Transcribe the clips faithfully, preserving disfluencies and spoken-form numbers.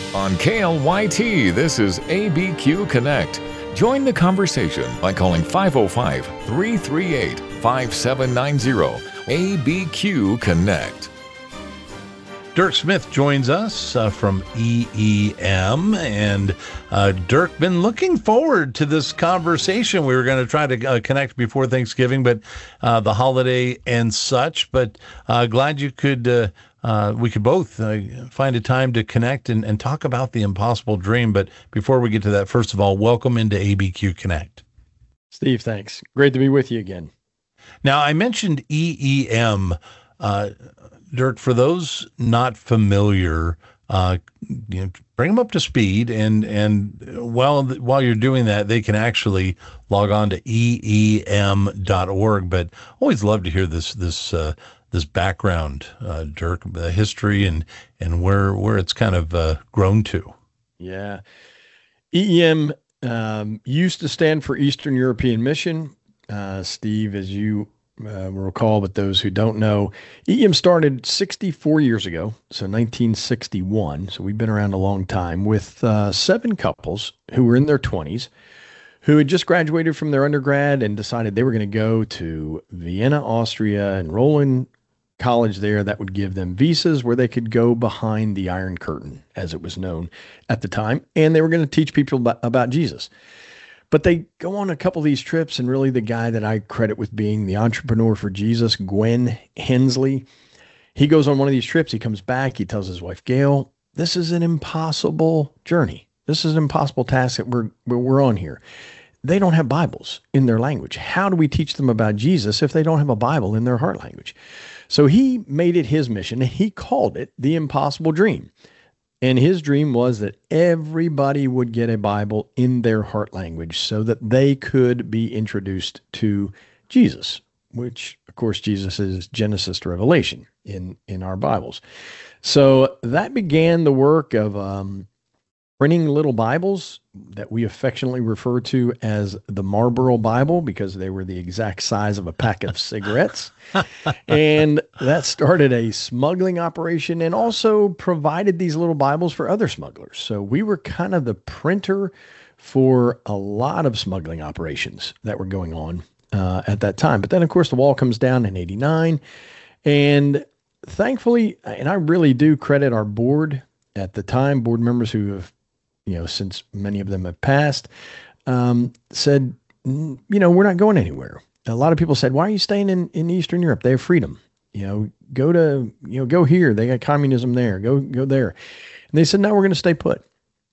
On K L Y T, this is A B Q Connect. Join the conversation by calling five oh five, three three eight, five seven nine zero. A B Q Connect. Dirk Smith joins us uh, from E E M, and uh, Dirk, been looking forward to this conversation. We were going to try to uh, connect before Thanksgiving, but uh, the holiday and such. But uh, glad you could. Uh, uh, we could both uh, find a time to connect and, and talk about the impossible dream. But before we get to that, first of all, welcome into A B Q Connect. Steve, thanks. Great to be with you again. Now, I mentioned E E M. Uh, Dirk, for those not familiar, uh, you know, bring them up to speed, and and while while you're doing that, they can actually log on to E E M dot org. But always love to hear this this uh, this background, uh, Dirk, the history and and where where it's kind of uh, grown to. Yeah, E E M um, used to stand for Eastern European Mission, uh, Steve, as you Uh, will recall, but those who don't know, E E M started sixty-four years ago, so nineteen sixty-one. So we've been around a long time with uh, seven couples who were in their twenties, who had just graduated from their undergrad and decided they were going to go to Vienna, Austria, enroll in college there that would give them visas where they could go behind the Iron Curtain, as it was known at the time, and they were going to teach people about, about Jesus. But they go on a couple of these trips, and really the guy that I credit with being the entrepreneur for Jesus, Gwen Hensley, he goes on one of these trips. He comes back. He tells his wife, Gail, this is an impossible journey. This is an impossible task that we're, we're on here. They don't have Bibles in their language. How do we teach them about Jesus if they don't have a Bible in their heart language? So he made it his mission, and he called it the Impossible Dream. And his dream was that everybody would get a Bible in their heart language so that they could be introduced to Jesus, which, of course, Jesus is Genesis to Revelation in, in our Bibles. So that began the work of um, printing little Bibles that we affectionately refer to as the Marlboro Bible, because they were the exact size of a packet of cigarettes. And that started a smuggling operation and also provided these little Bibles for other smugglers. So we were kind of the printer for a lot of smuggling operations that were going on uh, at that time. But then, of course, the wall comes down in eighty-nine. And thankfully, and I really do credit our board at the time, board members who have, you know, since many of them have passed, um, said, you know, we're not going anywhere. A lot of people said, why are you staying in, in Eastern Europe? They have freedom. You know, go to, you know, go here. They got communism there. Go, go there. And they said, no, we're going to stay put.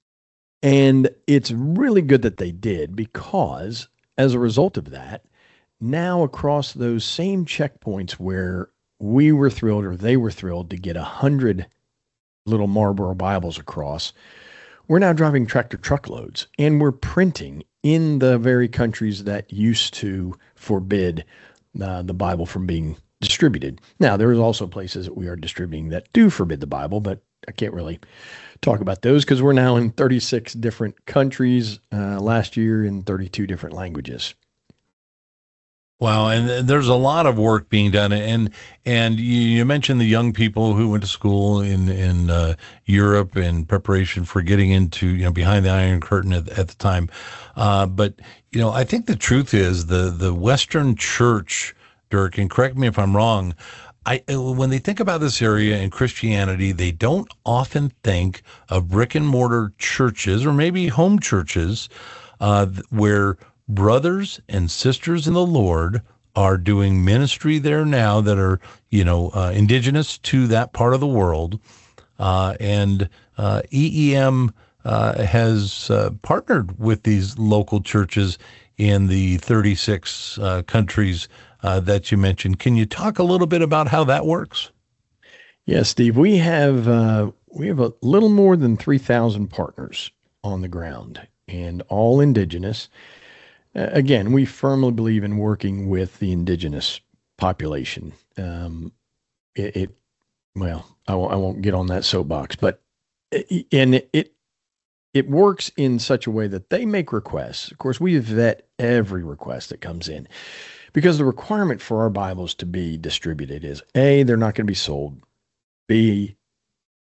And it's really good that they did, because as a result of that, now across those same checkpoints where we were thrilled, or they were thrilled to get a hundred little Marlboro Bibles across, we're now driving tractor truckloads, and we're printing in the very countries that used to forbid uh, the Bible from being distributed. Now, there's also places that we are distributing that do forbid the Bible, but I can't really talk about those because we're now in thirty-six different countries, uh, last year in thirty-two different languages. Wow, and there's a lot of work being done, and and you, you mentioned the young people who went to school in in uh, Europe in preparation for getting into, you know, behind the Iron Curtain at, at the time. Uh, but you know, I think the truth is the the Western Church, Dirk, and correct me if I'm wrong, I when they think about this area in Christianity, they don't often think of brick and mortar churches or maybe home churches uh, where brothers and sisters in the Lord are doing ministry there now that are, you know, uh, indigenous to that part of the world. Uh, and uh, E E M uh, has uh, partnered with these local churches in the thirty-six uh, countries uh, that you mentioned. Can you talk a little bit about how that works? Yes, Steve, we have, uh, we have a little more than three thousand partners on the ground, and all indigenous. Again, we firmly believe in working with the indigenous population. Um, it, it, well, I won't, I won't get on that soapbox, but it, and it, it it works in such a way that they make requests. Of course, we vet every request that comes in, because the requirement for our Bibles to be distributed is A, they're not going to be sold. B,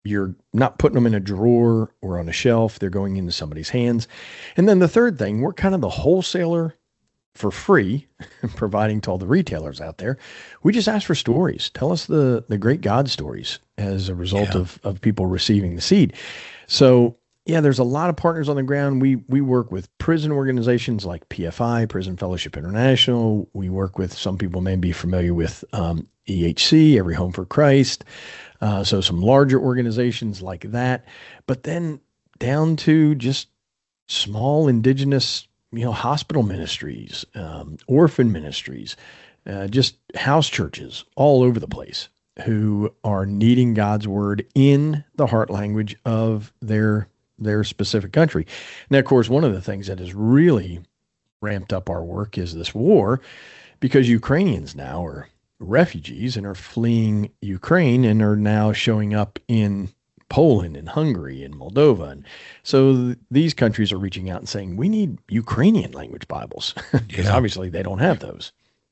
You're not putting them in a drawer or on a shelf. They're going into somebody's hands. And then the third thing, we're kind of the wholesaler for free, providing to all the retailers out there. We just ask for stories. Tell us the the great God stories as a result Yeah. of of people receiving the seed. So yeah, there's a lot of partners on the ground. We we work with prison organizations like P F I, Prison Fellowship International. We work with, some people may be familiar with um, E H C, Every Home for Christ. Uh, so some larger organizations like that. But then down to just small indigenous, you know, hospital ministries, um, orphan ministries, uh, just house churches all over the place who are needing God's word in the heart language of their their specific country. And of course, one of the things that has really ramped up our work is this war, because Ukrainians now are refugees and are fleeing Ukraine and are now showing up in Poland and Hungary and Moldova. And so th- these countries are reaching out and saying, we need Ukrainian language Bibles, because Yeah. obviously they don't have those.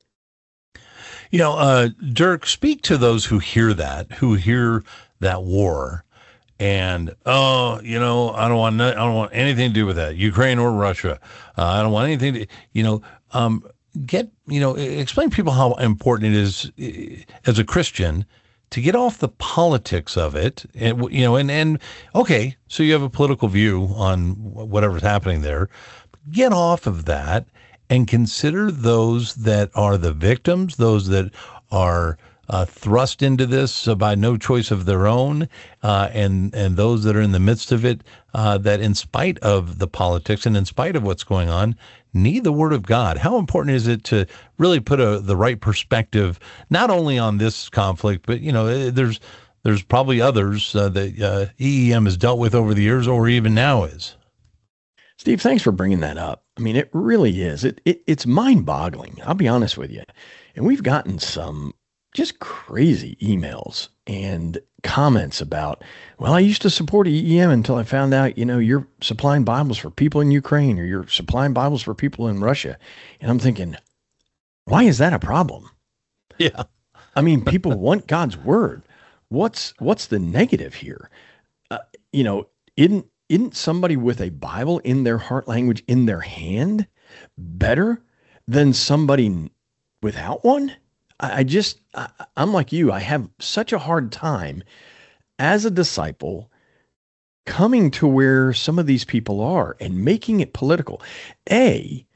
You know, uh, Dirk, speak to those who hear that, who hear that war, and oh, you know, I don't want, no, I don't want anything to do with that, Ukraine or Russia. Uh, I don't want anything to, you know, um, get, you know, explain to people how important it is eh, as a Christian to get off the politics of it, and you know, and and okay, so you have a political view on whatever's happening there. Get off of that and consider those that are the victims, those that are uh, thrust into this uh, by no choice of their own, uh, and and those that are in the midst of it, uh, that in spite of the politics and in spite of what's going on, need the Word of God. How important is it to really put a, the right perspective, not only on this conflict, but you know, there's there's probably others uh, that uh, E E M has dealt with over the years, or even now is. Steve, thanks for bringing that up. I mean, it really is. It, it it's mind-boggling. I'll be honest with you. And we've gotten some just crazy emails and comments about, well, I used to support E E M until I found out, you know, you're supplying Bibles for people in Ukraine, or you're supplying Bibles for people in Russia. And I'm thinking, why is that a problem? Yeah. I mean, people want God's word. What's what's the negative here? Uh, you know, isn't isn't somebody with a Bible in their heart language in their hand better than somebody without one? I, I just, I, I'm like you. I have such a hard time as a disciple coming to where some of these people are and making it political. A,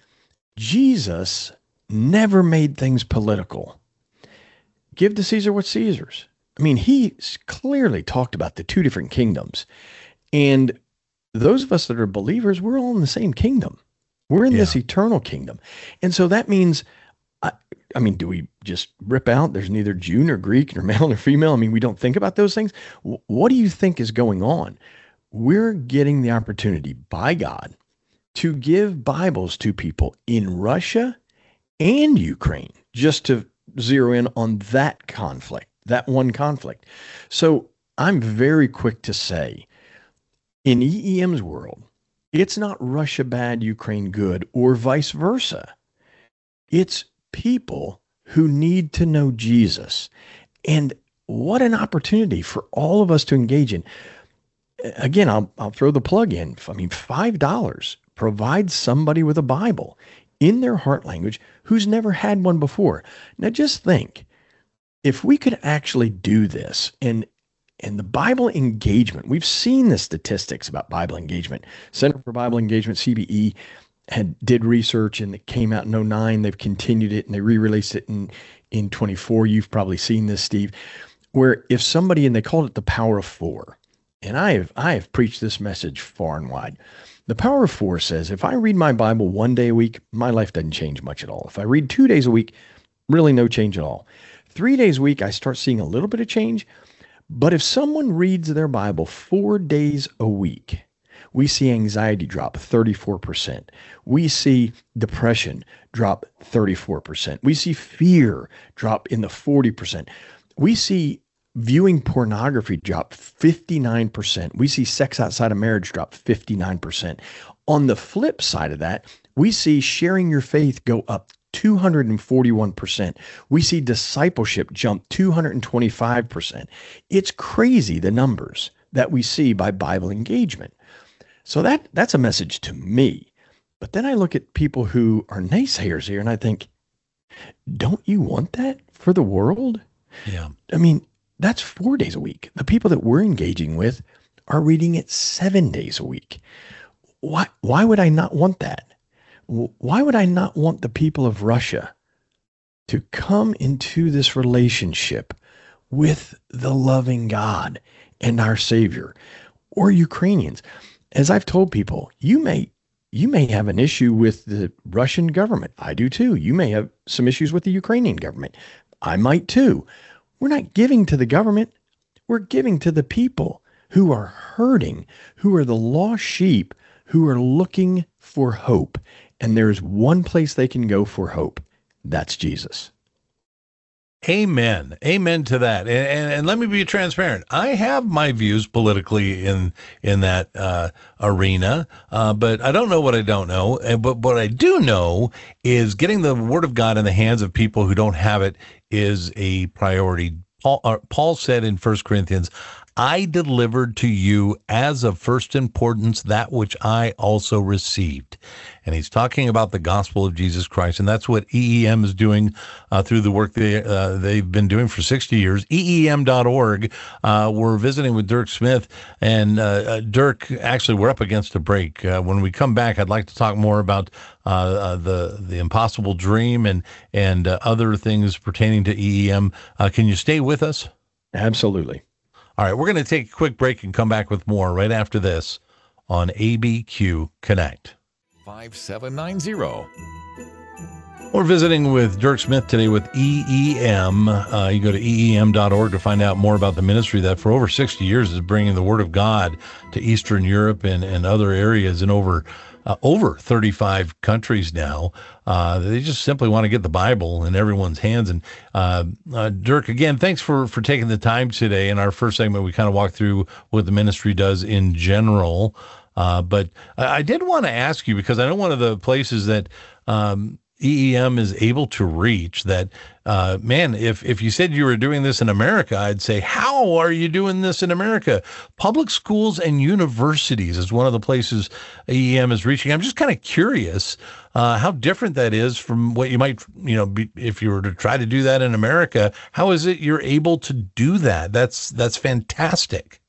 Jesus never made things political. Give to Caesar what's Caesar's. I mean, he clearly talked about the two different kingdoms. And those of us that are believers, we're all in the same kingdom. We're in Yeah. this eternal kingdom. And so that means, I, I mean, do we just rip out there's neither Jew nor Greek nor male nor female? I mean, we don't think about those things. W- What do you think is going on? We're getting the opportunity by God to give Bibles to people in Russia and Ukraine, just to zero in on that conflict, that one conflict. So I'm very quick to say, in E E M's world, it's not Russia bad, Ukraine good, or vice versa. It's people who need to know Jesus. And what an opportunity for all of us to engage in. Again, I'll, I'll throw the plug in. I mean, five dollars provides somebody with a Bible in their heart language who's never had one before. Now, just think, if we could actually do this, and and the Bible engagement, we've seen the statistics about Bible engagement. Center for Bible Engagement, C B E, had did research, and it came out in oh nine. They've continued it, and they re-released it in, in twenty-four. You've probably seen this, Steve, where if somebody, and they called it the power of four, and I have I have preached this message far and wide. The power of four says, if I read my Bible one day a week, my life doesn't change much at all. If I read two days a week, really no change at all. Three days a week, I start seeing a little bit of change. But if someone reads their Bible four days a week, we see anxiety drop thirty-four percent. We see depression drop thirty-four percent. We see fear drop in the forty percent. We see viewing pornography drop fifty-nine percent. We see sex outside of marriage drop fifty-nine percent. On the flip side of that, we see sharing your faith go up two hundred forty-one percent. We see discipleship jump two hundred twenty-five percent. It's crazy, the numbers that we see by Bible engagement. So that that's a message to me. But then I look at people who are naysayers here and I think, don't you want that for the world? Yeah. I mean, that's four days a week. The people that we're engaging with are reading it seven days a week. Why, why would I not want that? Why would I not want the people of Russia to come into this relationship with the loving God and our Savior? Or Ukrainians? As I've told people, you may you may have an issue with the Russian government. I do too. You may have some issues with the Ukrainian government. I might too. We're not giving to the government. We're giving to the people who are hurting, who are the lost sheep, who are looking for hope. And there's one place they can go for hope. That's Jesus. Amen. Amen to that. And, and, and let me be transparent. I have my views politically in in that uh, arena, uh, but I don't know what I don't know. And, but what I do know is getting the Word of God in the hands of people who don't have it is a priority. Paul, uh, Paul said in First Corinthians, I delivered to you as of first importance that which I also received. And he's talking about the gospel of Jesus Christ. And that's what E E M is doing uh, through the work they, uh, they've been doing for sixty years. E E M dot org. Uh, we're visiting with Dirk Smith. And uh, uh, Dirk, actually, we're up against a break. Uh, when we come back, I'd like to talk more about uh, uh, the the impossible dream and, and uh, other things pertaining to E E M. Uh, can you stay with us? Absolutely. All right, we're going to take a quick break and come back with more right after this on A B Q Connect. five seven nine zero. We're visiting with Dirk Smith today with E E M. Uh, you go to E E M dot org to find out more about the ministry that for over sixty years is bringing the Word of God to Eastern Europe and, and other areas in over uh, over thirty-five countries now. Uh, they just simply want to get the Bible in everyone's hands. And uh, uh, Dirk, again, thanks for, for taking the time today. In our first segment, we kind of walked through what the ministry does in general. Uh, but I, I did want to ask you, because I know one of the places that um, E E M is able to reach that, uh, man, if, if you said you were doing this in America, I'd say, how are you doing this in America? Public schools and universities is one of the places E E M is reaching. I'm just kind of curious uh, how different that is from what you might, you know, be, if you were to try to do that in America. How is it you're able to do that? That's, that's fantastic.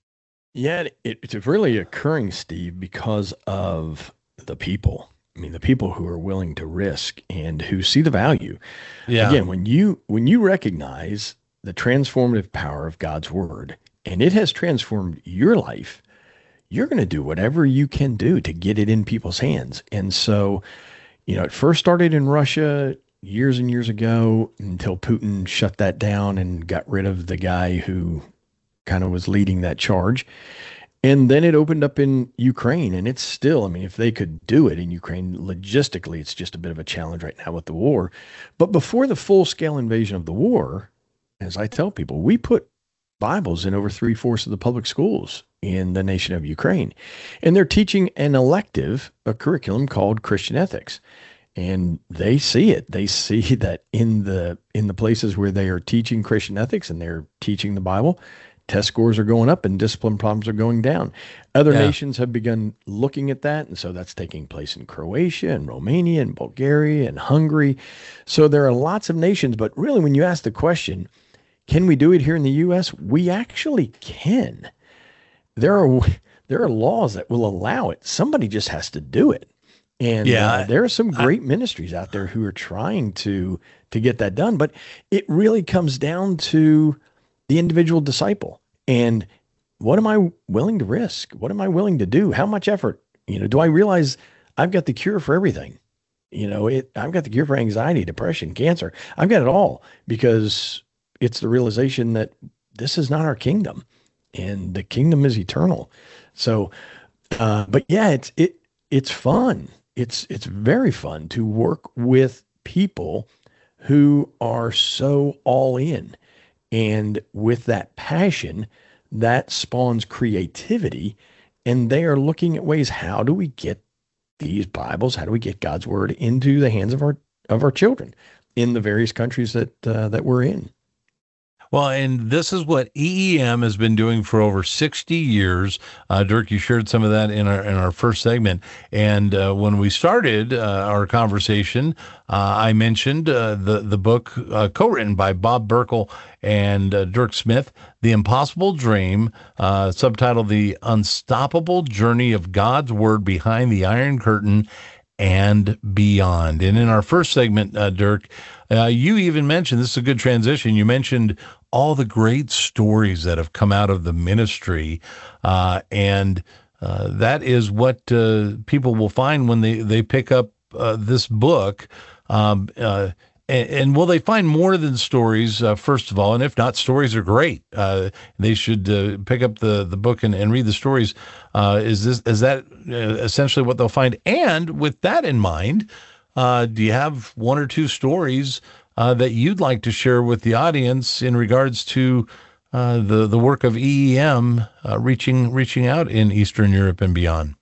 Yeah, it, it's really occurring, Steve, because of the people. I mean, the people who are willing to risk and who see the value. Yeah. Again, when you when you recognize the transformative power of God's word, and it has transformed your life, you're going to do whatever you can do to get it in people's hands. And so, you know, it first started in Russia years and years ago until Putin shut that down and got rid of the guy who kind of was leading that charge. And then it opened up in Ukraine, and it's still, I mean, if they could do it in Ukraine, logistically, it's just a bit of a challenge right now with the war. But before the full-scale invasion of the war, as I tell people, we put Bibles in over three-fourths of the public schools in the nation of Ukraine. And they're teaching an elective, a curriculum called Christian ethics. And they see it. They see that in the in the places where they are teaching Christian ethics and they're teaching the Bible, test scores are going up and discipline problems are going down. Other Yeah. nations have begun looking at that. And so that's taking place in Croatia and Romania and Bulgaria and Hungary. So there are lots of nations. But really, when you ask the question, can we do it here in the U S? We actually can. There are there are laws that will allow it. Somebody just has to do it. And Yeah, uh, there are some I- great ministries out there who are trying to to get that done. But it really comes down to the individual disciple. And what am I willing to risk? What am I willing to do? How much effort? You know, do I realize I've got the cure for everything? You know, it, I've got the cure for anxiety, depression, cancer. I've got it all because it's the realization that this is not our kingdom and the kingdom is eternal. So, uh, but yeah, it's, it, it's fun. It's, it's very fun to work with people who are so all in. And with that passion, that spawns creativity. And they are looking at ways, how do we get these Bibles? How do we get God's word into the hands of our of our children in the various countries that uh, that we're in? Well, and this is what E E M has been doing for over sixty years. Uh, Dirk, you shared some of that in our in our first segment. And uh, when we started uh, our conversation, uh, I mentioned uh, the the book uh, co-written by Bob Burkle and uh, Dirk Smith, The Impossible Dream, uh, subtitled The Unstoppable Journey of God's Word Behind the Iron Curtain and Beyond. And in our first segment, uh, Dirk, uh, you even mentioned, this is a good transition, you mentioned all the great stories that have come out of the ministry. Uh, and uh, that is what uh, people will find when they, they pick up uh, this book. Um, uh, and, and will they find more than stories, uh, first of all? And if not, stories are great. Uh, they should uh, pick up the, the book and, and read the stories. Uh, is this is that uh, essentially what they'll find? And with that in mind, uh, do you have one or two stories uh, that you'd like to share with the audience in regards to uh, the the work of E E M uh, reaching reaching out in Eastern Europe and beyond?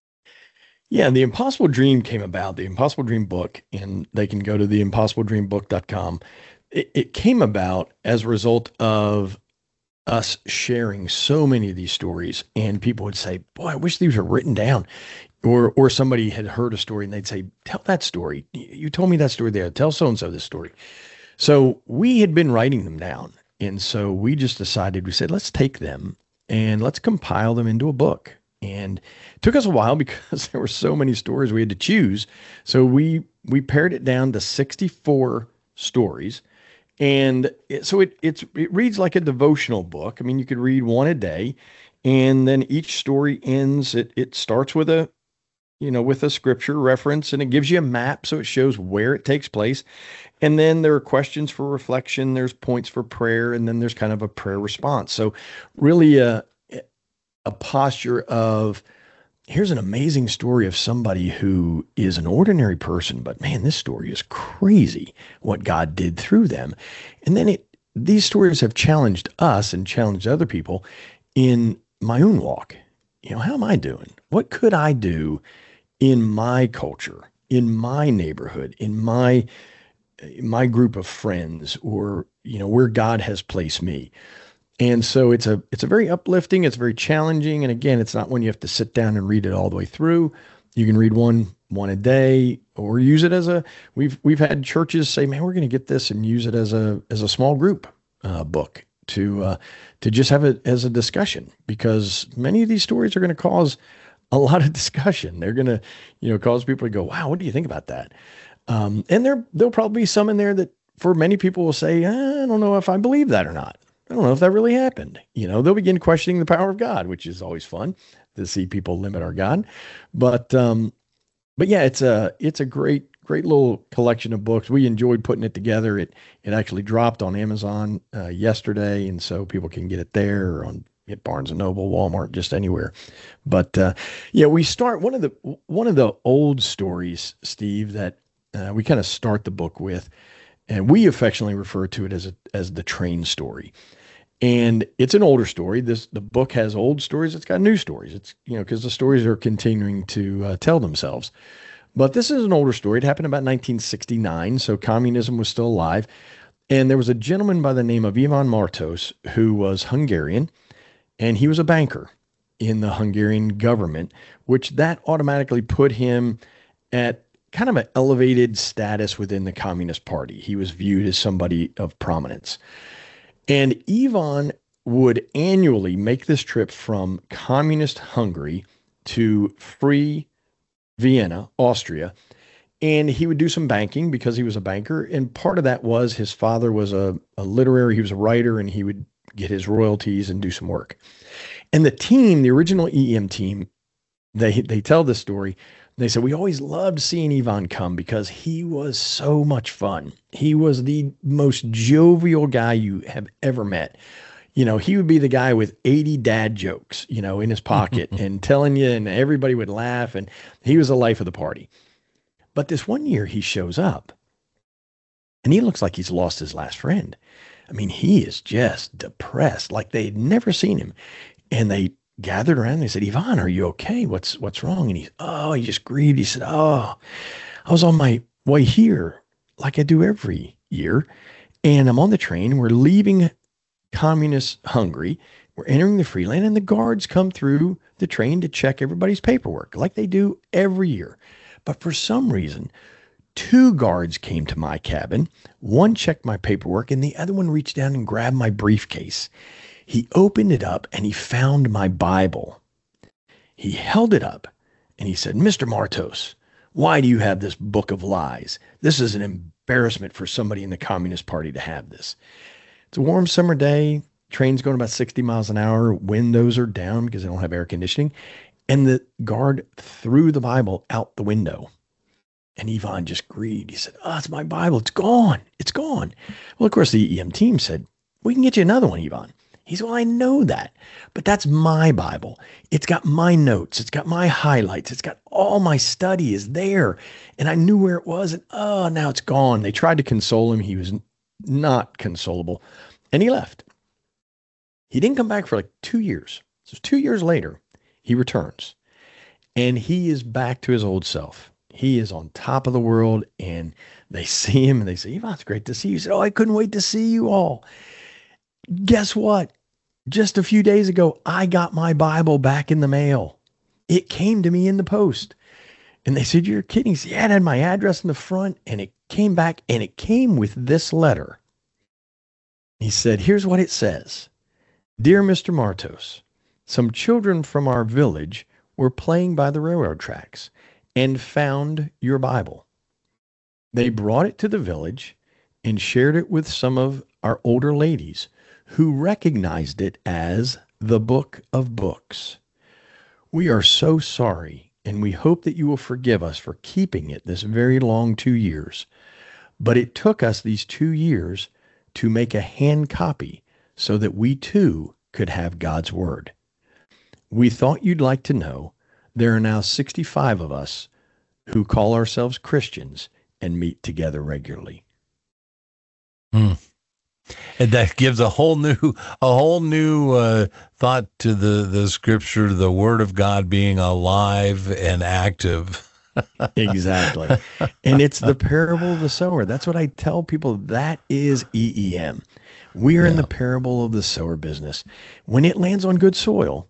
Yeah, the Impossible Dream came about, the Impossible Dream book, and they can go to the impossible dream book dot com. It, it came about as a result of us sharing so many of these stories, and people would say, boy, I wish these were written down. Or or somebody had heard a story and they'd say, tell that story. You told me that story there. Tell so-and-so this story. So we had been writing them down. And so we just decided, we said, let's take them and let's compile them into a book. And it took us a while because there were so many stories we had to choose. So we we pared it down to sixty-four stories. And it, so it it's it reads like a devotional book. I mean, you could read one a day, and then each story ends. It it starts with a, you know, with a scripture reference, and it gives you a map so it shows where it takes place. And then there are questions for reflection. There's points for prayer, and then there's kind of a prayer response. So really a a posture of, here's an amazing story of somebody who is an ordinary person, but man, this story is crazy what God did through them. And then it, these stories have challenged us and challenged other people in my own walk. You know, how am I doing? What could I do in my culture, in my neighborhood, in my, in my group of friends, or, you know, where God has placed me? And so it's a it's a very uplifting, it's very challenging. And again, it's not one you have to sit down and read it all the way through. You can read one one a day, or use it as a, we've we've had churches say, man, we're going to get this and use it as a as a small group uh, book to uh, to just have it as a discussion, because many of these stories are going to cause a lot of discussion. They're going to, you know, cause people to go, wow, what do you think about that? Um, and there there'll probably be some in there that for many people will say, I don't know if I believe that or not. I don't know if that really happened. You know, they'll begin questioning the power of God, which is always fun to see people limit our God. But, um, but yeah, it's a, it's a great, great little collection of books. We enjoyed putting it together. It, it actually dropped on Amazon uh, yesterday. And so people can get it there, or on at Barnes and Noble, Walmart, just anywhere. But, uh, yeah, we start one of the, one of the old stories, Steve, that uh, we kind of start the book with, and we affectionately refer to it as a, as the train story. And it's an older story. This the book has old stories. It's got new stories. It's, you know, because the stories are continuing to uh, tell themselves. But this is an older story. It happened about nineteen sixty-nine, so communism was still alive. And there was a gentleman by the name of Ivan Martos who was Hungarian, and he was a banker in the Hungarian government, which that automatically put him at kind of an elevated status within the Communist Party. He was viewed as somebody of prominence. And Ivan would annually make this trip from communist Hungary to free Vienna, Austria, and he would do some banking because he was a banker. And part of that was his father was a, a literary, he was a writer, and he would get his royalties and do some work. And the team, the original E E M team, they they tell this story. They said, we always loved seeing Ivan come because he was so much fun. He was the most jovial guy you have ever met. You know, he would be the guy with eighty dad jokes, you know, in his pocket and telling you, and everybody would laugh, and he was the life of the party. But this one year he shows up and he looks like he's lost his last friend. I mean, he is just depressed, like they'd never seen him. And they gathered around and they said, Ivan, are you okay? What's, what's wrong? And he's, oh, he just grieved. He said, oh, I was on my way here like I do every year. And I'm on the train. We're leaving communist Hungary. We're entering the free land, and the guards come through the train to check everybody's paperwork like they do every year. But for some reason, two guards came to my cabin. One checked my paperwork, and the other one reached down and grabbed my briefcase. He opened it up, and he found my Bible. He held it up, and he said, "Mister Martos, why do you have this book of lies? This is an embarrassment for somebody in the Communist Party to have this." It's a warm summer day. Train's going about sixty miles an hour. Windows are down because they don't have air conditioning. And the guard threw the Bible out the window. And Ivan just grieved. He said, "Oh, it's my Bible. It's gone. It's gone." Well, of course, the E E M team said, "We can get you another one, Ivan." He said, "Well, I know that, but that's my Bible. It's got my notes. It's got my highlights. It's got all my study is there. And I knew where it was. And oh, now it's gone." They tried to console him. He was not consolable. And he left. He didn't come back for like two years. So two years later, he returns. And he is back to his old self. He is on top of the world. And they see him and they say, "Ivan, it's great to see you." He said, "Oh, I couldn't wait to see you all. Guess what? Just a few days ago, I got my Bible back in the mail. It came to me in the post." And they said, "You're kidding." He said, "Yeah, it had my address in the front, and it came back, and it came with this letter." He said, "Here's what it says. Dear Mister Martos, some children from our village were playing by the railroad tracks and found your Bible. They brought it to the village and shared it with some of our older ladies who recognized it as the Book of Books. We are so sorry, and we hope that you will forgive us for keeping it this very long two years. But it took us these two years to make a hand copy so that we too could have God's Word. We thought you'd like to know there are now sixty-five of us who call ourselves Christians and meet together regularly." Hmm. And that gives a whole new, a whole new uh, thought to the, the scripture, the Word of God being alive and active. Exactly. And it's the parable of the sower. That's what I tell people. That is E E M. We are yeah. in the parable of the sower business. When it lands on good soil,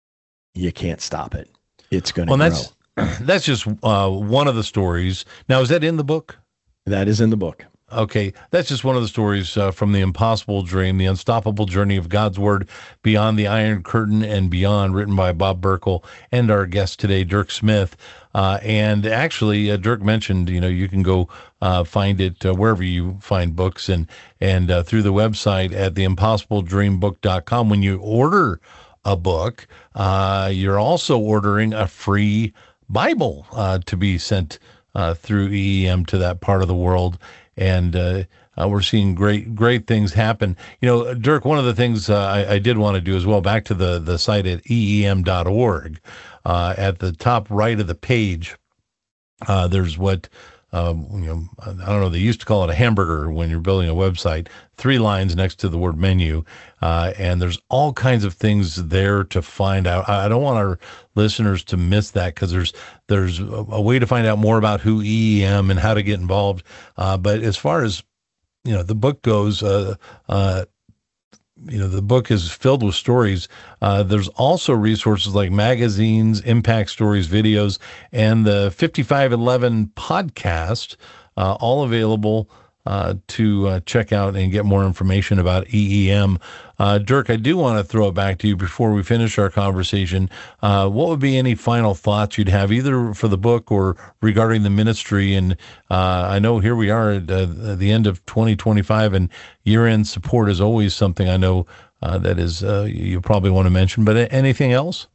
you can't stop it. It's going to well, grow. That's, that's just uh, one of the stories. Now, is that in the book? That is in the book. Okay, that's just one of the stories uh, from The Impossible Dream, The Unstoppable Journey of God's Word Beyond the Iron Curtain and Beyond, written by Bob Burkle and our guest today, Dirk Smith. Uh, and actually, uh, Dirk mentioned, you know, you can go uh, find it uh, wherever you find books and and uh, through the website at the impossible dream book dot com. When you order a book, uh, you're also ordering a free Bible uh, to be sent uh, through E E M to that part of the world. And uh, uh, we're seeing great, great things happen. You know, Dirk, one of the things uh, I, I did want to do as well, back to the, the site at E E M dot org, uh, at the top right of the page, uh, there's what, um, you know, I don't know, they used to call it a hamburger when you're building a website, three lines next to the word menu. Uh, and there's all kinds of things there to find out. I, I don't want our listeners to miss that, because there's there's a, a way to find out more about who E E M and how to get involved. Uh, but as far as, you know, the book goes, uh, uh, you know, the book is filled with stories. Uh, there's also resources like magazines, impact stories, videos, and the fifty-five eleven podcast, uh, all available uh, to uh, check out and get more information about E E M. Uh, Dirk, I do want to throw it back to you before we finish our conversation. Uh, what would be any final thoughts you'd have, either for the book or regarding the ministry? And uh, I know here we are at uh, the end of twenty twenty-five, and year-end support is always something I know uh, that is uh, you probably want to mention. But anything else?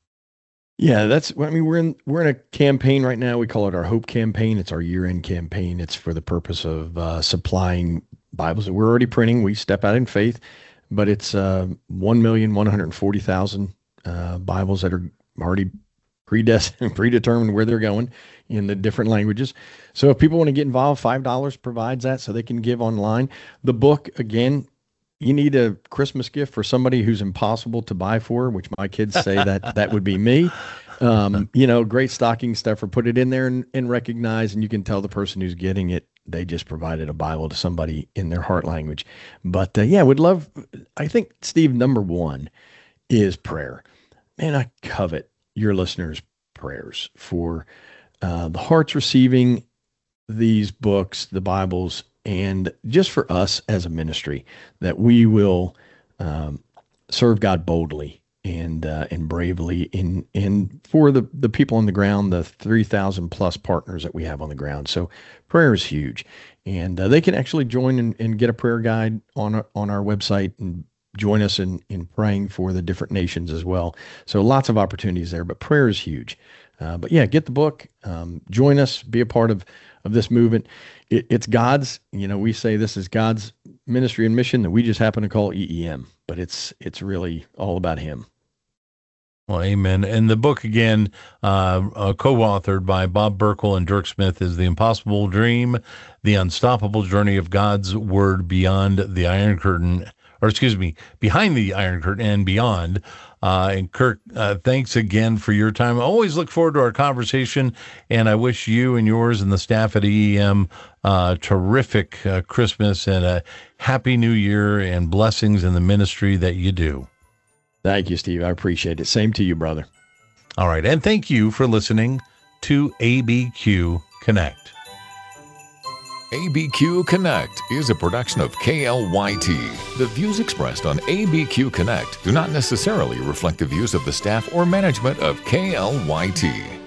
Yeah, that's, I mean, we're in, we're in a campaign right now. We call it our Hope Campaign. It's our year-end campaign. It's for the purpose of uh, supplying Bibles that we're already printing. We step out in faith, but it's uh, one million one hundred forty thousand uh, Bibles that are already predestined, predetermined where they're going in the different languages. So if people want to get involved, five dollars provides that, so they can give online. The book, again, you need a Christmas gift for somebody who's impossible to buy for, which my kids say that that would be me. Um, you know, great stocking stuffer. Put it in there and, and recognize, and you can tell the person who's getting it They just provided a Bible to somebody in their heart language. But uh, yeah, would love, I think, Steve, number one is prayer. Man, I covet your listeners' prayers for uh, the hearts receiving these books, the Bibles, and just for us as a ministry, that we will um, serve God boldly and uh, and bravely in in for the the people on the ground, the three thousand plus partners that we have on the ground. So prayer is huge, and uh, they can actually join and, and get a prayer guide on our, on our website and join us in in praying for the different nations as well. So lots of opportunities there, but prayer is huge. Uh, but yeah, get the book, um, join us, be a part of of this movement. It, it's God's, you know, we say this is God's ministry and mission that we just happen to call E E M, but it's it's really all about Him. Well, amen. And the book, again, uh, uh, co-authored by Bob Burkle and Dirk Smith, is The Impossible Dream, The Unstoppable Journey of God's Word Beyond the Iron Curtain, or excuse me, Behind the Iron Curtain and Beyond. Uh, and Kirk, uh, thanks again for your time. I always look forward to our conversation, and I wish you and yours and the staff at E E M uh, terrific uh, Christmas and a happy New Year and blessings in the ministry that you do. Thank you, Steve. I appreciate it. Same to you, brother. All right. And thank you for listening to A B Q Connect. A B Q Connect is a production of K L Y T. The views expressed on A B Q Connect do not necessarily reflect the views of the staff or management of K L Y T.